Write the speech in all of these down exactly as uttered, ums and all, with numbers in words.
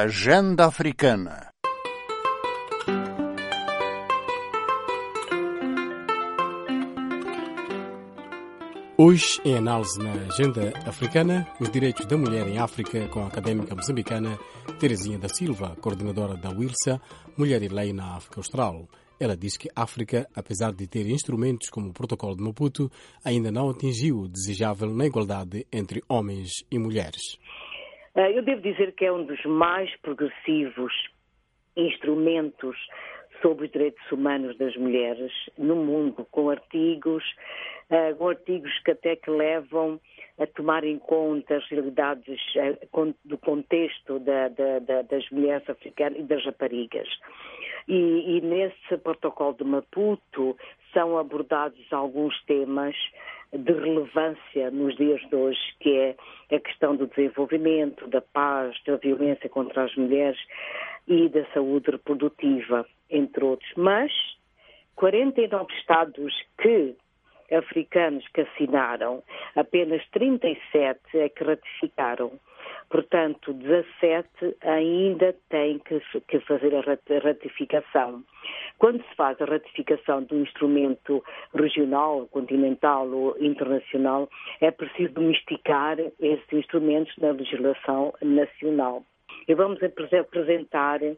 Agenda Africana. Hoje, em análise na Agenda Africana, os direitos da mulher em África, com a académica moçambicana Terezinha da Silva, coordenadora da WILSA, Mulher e Lei na África Austral. Ela diz que a África, apesar de ter instrumentos como o Protocolo de Maputo, ainda não atingiu o desejável na igualdade entre homens e mulheres. Eu devo dizer que é um dos mais progressivos instrumentos sobre os direitos humanos das mulheres no mundo, com artigos, uh, com artigos que até que levam a tomar em conta as realidades uh, do contexto da, da, da, das mulheres africanas e das raparigas. E, e nesse protocolo de Maputo são abordados alguns temas de relevância nos dias de hoje, que é a questão do desenvolvimento, da paz, da violência contra as mulheres e da saúde reprodutiva, entre outros. Mas quarenta e nove estados que, africanos que assinaram, apenas trinta e sete é que ratificaram. Portanto, dezassete ainda têm que, que fazer a ratificação. Quando se faz a ratificação de um instrumento regional, continental ou internacional, é preciso domesticar esses instrumentos na legislação nacional. E vamos apresentar uh,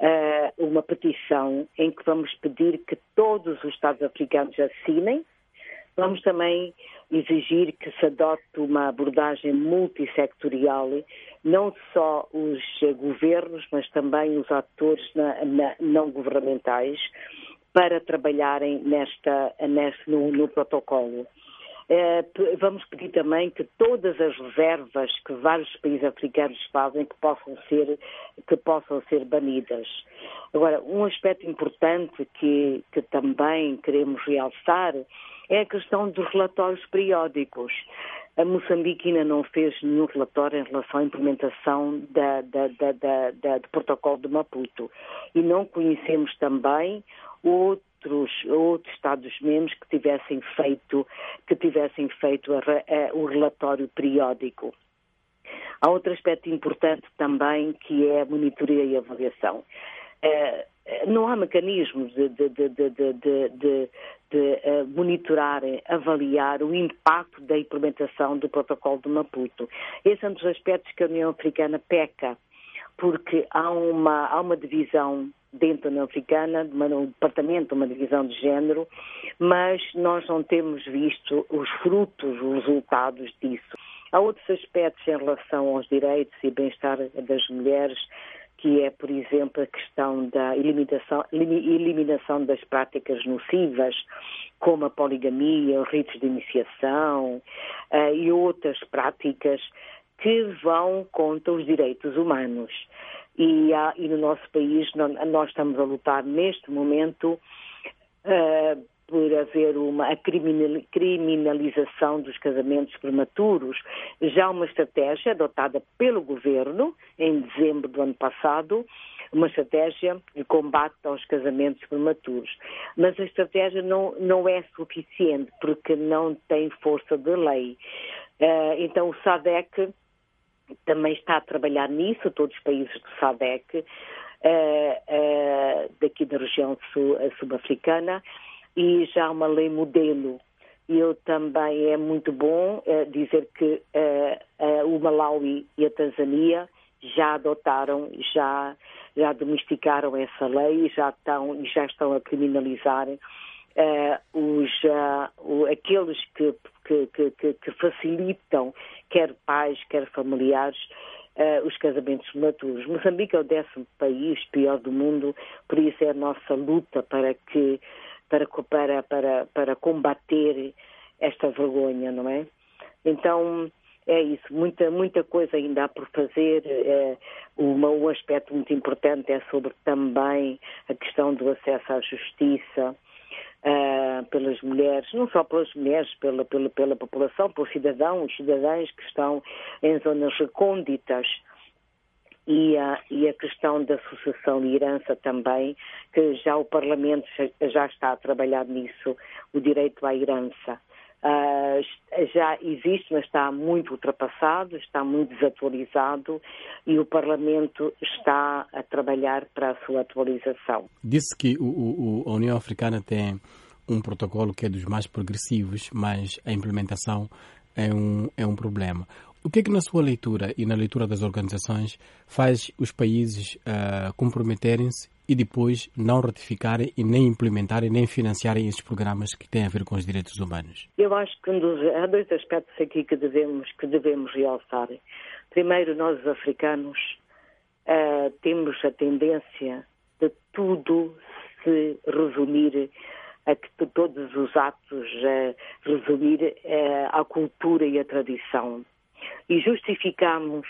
uma petição em que vamos pedir que todos os Estados africanos assinem. Vamos também exigir que se adote uma abordagem multissectorial, não só os governos, mas também os atores na, na, não governamentais, para trabalharem nesta, neste, no, no protocolo. Eh, vamos pedir também que todas as reservas que vários países africanos fazem que possam ser, que possam ser banidas. Agora, um aspecto importante que, que também queremos realçar é a questão dos relatórios periódicos. A Moçambique ainda não fez nenhum relatório em relação à implementação da, da, da, da, da, do protocolo de Maputo. E não conhecemos também outros, outros Estados-membros que tivessem feito, que tivessem feito a, a, o relatório periódico. Há outro aspecto importante também, que é a monitoria e avaliação. Uh, não há mecanismos de, de, de, de, de, de, de, de uh, monitorar, avaliar o impacto da implementação do protocolo de Maputo. Esse é um dos aspectos que a União Africana peca, porque há uma, há uma divisão dentro da União Africana, um departamento, uma divisão de género, mas nós não temos visto os frutos, os resultados disso. Há outros aspectos em relação aos direitos e bem-estar das mulheres, que é, por exemplo, a questão da eliminação, eliminação das práticas nocivas, como a poligamia, os ritos de iniciação uh, e outras práticas que vão contra os direitos humanos. E, há, e no nosso país nós estamos a lutar neste momento uh, por haver uma a criminalização dos casamentos prematuros. Já uma estratégia adotada pelo governo em dezembro do ano passado, uma estratégia de combate aos casamentos prematuros. Mas a estratégia não, não é suficiente porque não tem força de lei. Uh, então o SADC também está a trabalhar nisso, todos os países do SADC, uh, uh, daqui da região sul-africana, e já há uma lei modelo. E eu também é muito bom uh, dizer que uh, uh, o Malawi e a Tanzânia já adotaram, já, já domesticaram essa lei e já estão, já estão a criminalizar uh, os, uh, o, aqueles que, que, que, que facilitam, quer pais, quer familiares, uh, os casamentos prematuros. Moçambique é o décimo país pior do mundo, por isso é a nossa luta para que Para, para, para, para combater esta vergonha, não é? Então, é isso. Muita, muita coisa ainda há por fazer. É, uma, um aspecto muito importante é sobre também a questão do acesso à justiça uh, pelas mulheres, não só pelas mulheres, pela, pela, pela população, pelos cidadãos, cidadãs que estão em zonas recônditas. E a, e a questão da sucessão e herança também, que já o Parlamento já, já está a trabalhar nisso, o direito à herança. uh, já existe, mas está muito ultrapassado, está muito desatualizado e o Parlamento está a trabalhar para a sua atualização. Disse que o, o, a União Africana tem um protocolo que é dos mais progressivos, mas a implementação é um, é um problema. O que é que na sua leitura e na leitura das organizações faz os países uh, comprometerem-se e depois não ratificarem e nem implementarem nem financiarem esses programas que têm a ver com os direitos humanos? Eu acho que um dos, há dois aspectos aqui que devemos, que devemos realçar. Primeiro, nós os africanos uh, temos a tendência de tudo se resumir a que todos os atos uh, resumir uh, à cultura e à tradição. E justificamos,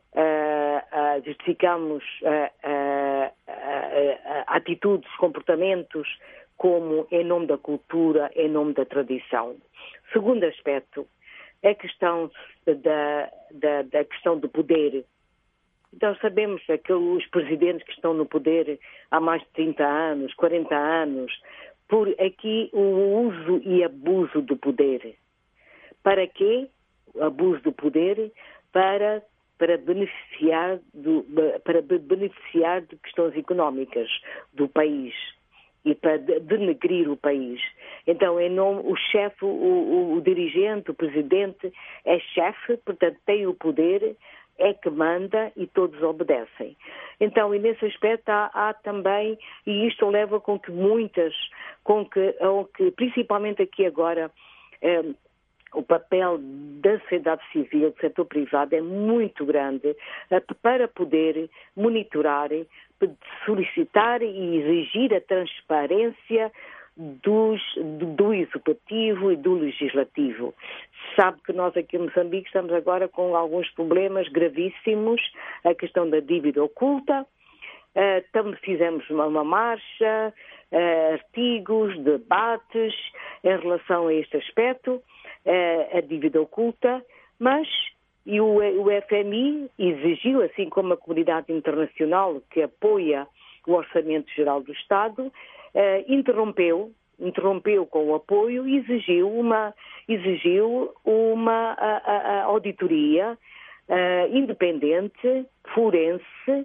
uh, uh, justificamos uh, uh, uh, uh, atitudes, comportamentos como em nome da cultura, em nome da tradição. Segundo aspecto, é a questão da, da, da questão do poder. Então sabemos que os presidentes que estão no poder há mais de trinta anos, quarenta anos, por aqui o uso e abuso do poder. Para quê? O abuso do poder para, para, beneficiar do, para beneficiar de questões económicas do país e para denegrir o país. Então, em nome, o chefe, o, o, o dirigente, o presidente é chefe, portanto tem o poder, é que manda e todos obedecem. Então, e nesse aspecto há, há também, e isto leva com que muitas, com que, com que principalmente aqui agora, eh, o papel da sociedade civil, do setor privado, é muito grande eh, para poder monitorar, solicitar e exigir a transparência dos, do, do executivo e do legislativo. Sabe que nós aqui em Moçambique estamos agora com alguns problemas gravíssimos, a questão da dívida oculta, uh, também fizemos uma, uma marcha, uh, artigos, debates em relação a este aspecto, uh, a dívida oculta, mas e o, o F M I exigiu, assim como a comunidade internacional que apoia o Orçamento Geral do Estado, Uh, interrompeu, interrompeu com o apoio e exigiu uma, exigiu uma a, a, a auditoria uh, independente, forense, uh,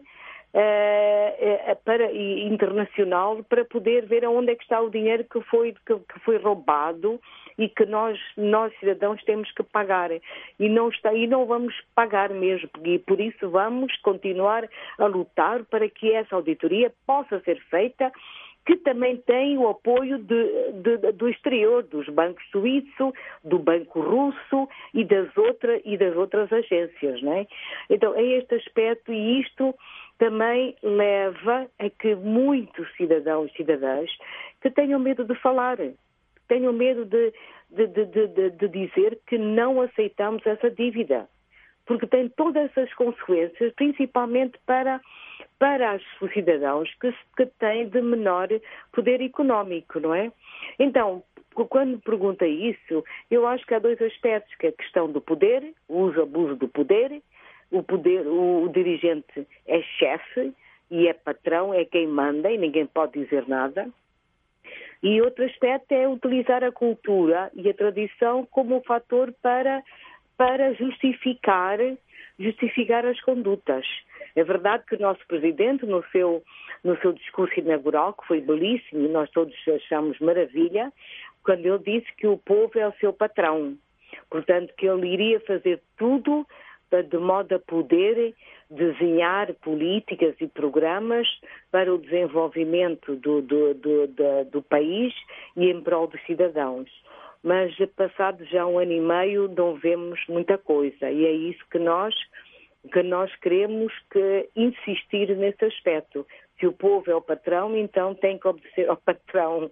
uh, para, e internacional, para poder ver aonde é que está o dinheiro que foi, que, que foi roubado e que nós, nós cidadãos temos que pagar. E não, está, e não vamos pagar mesmo, e por isso vamos continuar a lutar para que essa auditoria possa ser feita, que também tem o apoio de, de, do exterior, dos bancos suíços, do Banco Russo e das, outra, e das outras agências, não é? Então, é este aspecto, e isto também leva a que muitos cidadãos e cidadãs que tenham medo de falar, tenham medo de, de, de, de, de dizer que não aceitamos essa dívida, porque tem todas essas consequências, principalmente para, para os cidadãos que, que têm de menor poder económico, não é? Então, quando me pergunta isso, eu acho que há dois aspectos, que é a questão do poder, o uso e abuso do poder, o, poder o, o dirigente é chefe e é patrão, é quem manda e ninguém pode dizer nada. E outro aspecto é utilizar a cultura e a tradição como um fator para... para justificar, justificar as condutas. É verdade que o nosso Presidente, no seu, no seu discurso inaugural, que foi belíssimo, e nós todos achamos maravilha, quando ele disse que o povo é o seu patrão. Portanto, que ele iria fazer tudo de modo a poder desenhar políticas e programas para o desenvolvimento do, do, do, do, do país e em prol dos cidadãos. Mas passado já um ano e meio não vemos muita coisa, e é isso que nós, que nós queremos que insistir nesse aspecto. Se o povo é o patrão, então tem que obedecer ao patrão.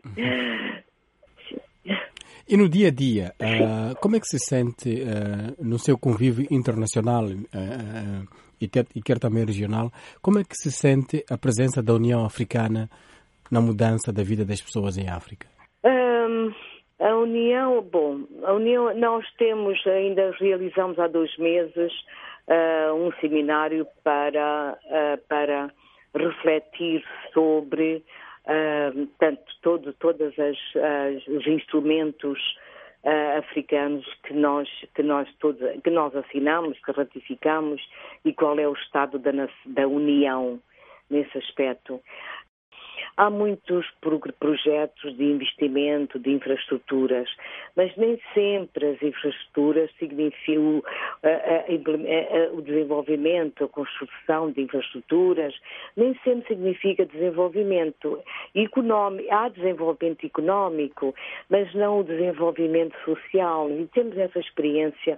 E no dia a dia, uh, como é que se sente uh, no seu convívio internacional uh, uh, e, ter, e quer também regional, como é que se sente a presença da União Africana na mudança da vida das pessoas em África? Um... A União, bom, a União, nós temos, ainda realizamos há dois meses uh, um seminário para, uh, para refletir sobre uh, tanto todo, todas as, as, os instrumentos uh, africanos que nós, que nós todos, que nós assinamos, que ratificamos, e qual é o estado da, da União nesse aspecto. Há muitos projetos de investimento, de infraestruturas, mas nem sempre as infraestruturas significam a, a, a, o desenvolvimento, a construção de infraestruturas, nem sempre significa desenvolvimento económico. Há desenvolvimento económico, mas não o desenvolvimento social. E temos essa experiência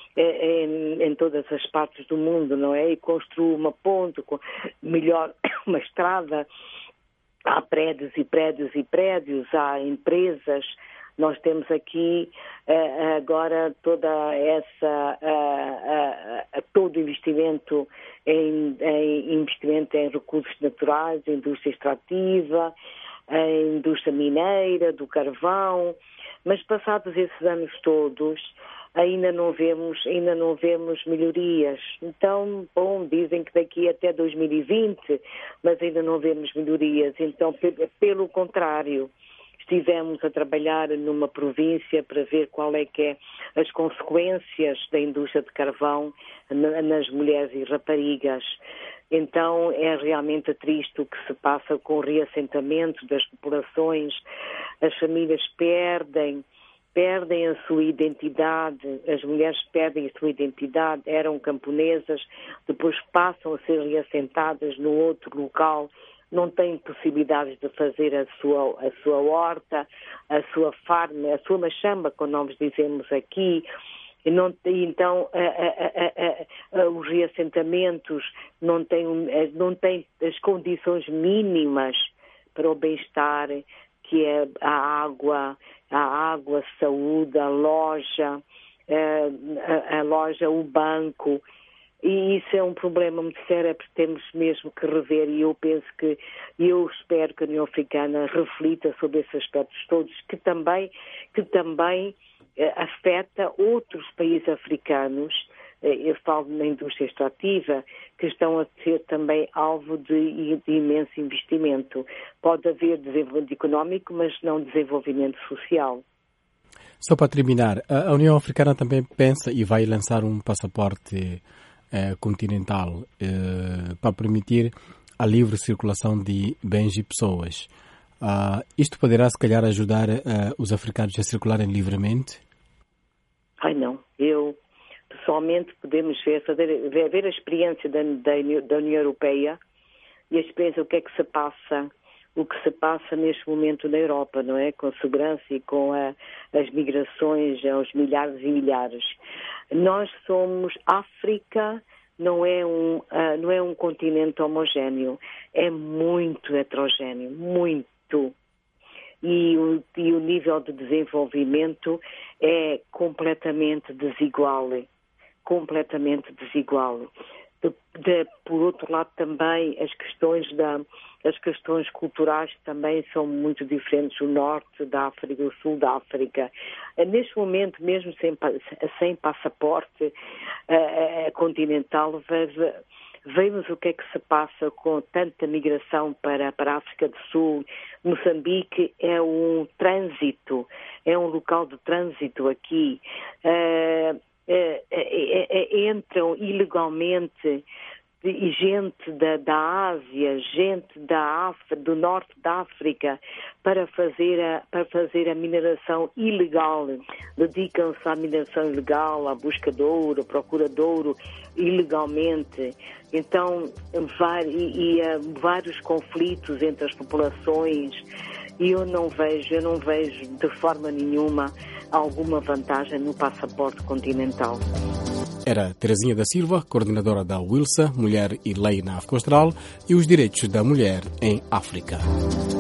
Em, em todas as partes do mundo, não é? E construir uma ponte, melhor uma estrada. Há prédios e prédios e prédios, há empresas. Nós temos aqui uh, agora toda essa uh, uh, uh, todo investimento em, em investimento em recursos naturais, indústria extrativa, em indústria mineira, do carvão, mas passados esses anos todos ainda não vemos, ainda não vemos melhorias. Então, bom, dizem que daqui até dois mil e vinte, mas ainda não vemos melhorias. Então, pelo contrário, estivemos a trabalhar numa província para ver qual é que é as consequências da indústria de carvão nas mulheres e raparigas. Então, é realmente triste o que se passa com o reassentamento das populações. As famílias perdem perdem a sua identidade, as mulheres perdem a sua identidade, eram camponesas, depois passam a ser reassentadas no outro local, não têm possibilidades de fazer a sua, a sua horta, a sua farm, a sua machamba, como nós dizemos aqui. E não, então, a, a, a, a, os reassentamentos não têm, não têm as condições mínimas para o bem-estar, que é a água, a água, a saúde, a loja, a, a loja, o banco. E isso é um problema muito sério, porque temos mesmo que rever, e eu penso que, eu espero que a União Africana reflita sobre esses aspectos todos, que também, que também eh, afeta outros países africanos. Eu falo na indústria extrativa, que estão a ser também alvo de, de imenso investimento. Pode haver desenvolvimento económico, mas não desenvolvimento social. Só para terminar, a União Africana também pensa e vai lançar um passaporte eh, continental eh, para permitir a livre circulação de bens e pessoas. Uh, isto poderá, se calhar, ajudar uh, os africanos a circularem livremente? Ai, não. Eu... Pessoalmente podemos ver, fazer, ver, ver a experiência da, da, da União Europeia e a experiência do que é que se passa, o que se passa neste momento na Europa, não é? Com a segurança e com a, as migrações aos milhares e milhares. Nós somos África, não é um, uh, não é um continente homogéneo, é muito heterogéneo, muito. E o, e o nível de desenvolvimento é completamente desigual. completamente desigual. De, de, por outro lado, também as questões, da, as questões culturais também são muito diferentes. O norte da África e o sul da África. Neste momento, mesmo sem, sem passaporte uh, continental, vemos o que é que se passa com tanta migração para, para a África do Sul. Moçambique é um trânsito, é um local de trânsito aqui. Uh, É, é, é, entram ilegalmente e gente da, da Ásia, gente da África, do norte da África, para fazer, a, para fazer a mineração ilegal. Dedicam-se à mineração ilegal, à busca de ouro, à procura de ouro ilegalmente. Então, var, e, e uh, vários conflitos entre as populações. E eu não vejo, eu não vejo de forma nenhuma alguma vantagem no passaporte continental. Era Terezinha da Silva, coordenadora da WILSA, Mulher e Lei na África Austral, e os Direitos da Mulher em África.